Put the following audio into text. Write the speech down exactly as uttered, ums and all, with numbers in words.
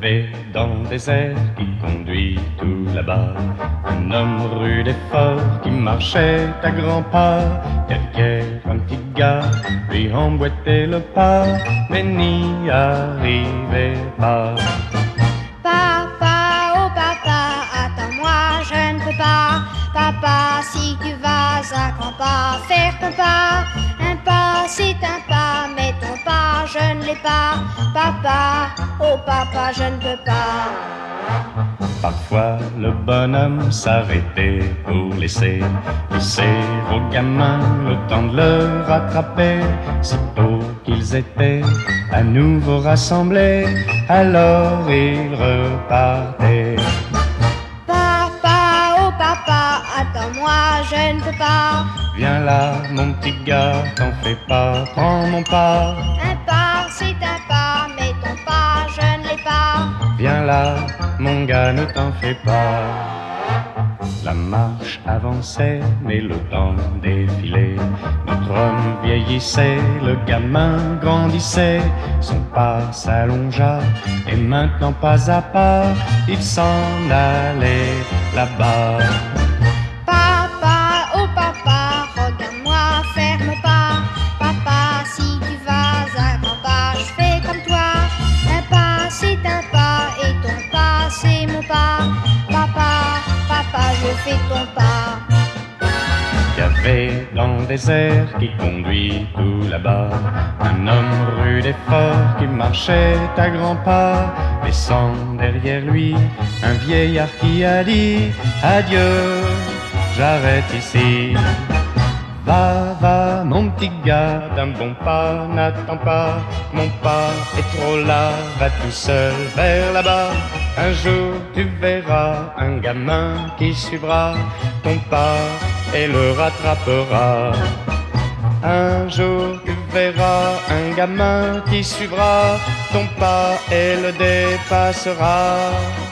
avait dans le désert qui conduit tout là-bas un homme rude et fort qui marchait à grands pas. Derrière un petit gars lui emboîtait le pas, mais n'y arrivait pas. Papa, oh papa, attends-moi, je ne peux pas. Papa, si tu vas à grand pas, faire ton pas. Un pas, c'est un pas, mais ton pas, je ne l'ai pas. Papa, oh papa, je ne peux pas. Parfois le bonhomme s'arrêtait pour laisser pousser aux gamins le temps de le rattraper. Sitôt qu'ils étaient à nouveau rassemblés, alors ils repartaient. Papa, oh papa, attends-moi, je ne peux pas. Viens là mon petit gars, t'en fais pas, prends mon pas. Un pas, c'est un pas, mais ton pas, je ne l'ai pas. Viens là mon gars, ne t'en fais pas. La marche avançait, mais le temps défilait. Notre homme vieillissait, le gamin grandissait. Son pas s'allongea, et maintenant pas à pas, il s'en allait là-bas. Papa, oh papa, regarde-moi faire mon pas. Papa, si tu vas à grand pas, je fais comme toi. Un pas, c'est un pas, et ton pas, c'est mon pas. Papa, papa, je fais ton pas. Il y avait dans le désert qui conduit tout là-bas un homme rude et fort qui marchait à grands pas, laissant derrière lui un vieillard qui a dit adieu, j'arrête ici. Va, va, mon petit gars, d'un bon pas, n'attends pas, mon pas est trop là, va tout seul vers là-bas. Un jour tu verras un gamin qui suivra ton pas et le rattrapera. Un jour tu verras un gamin qui suivra ton pas et le dépassera.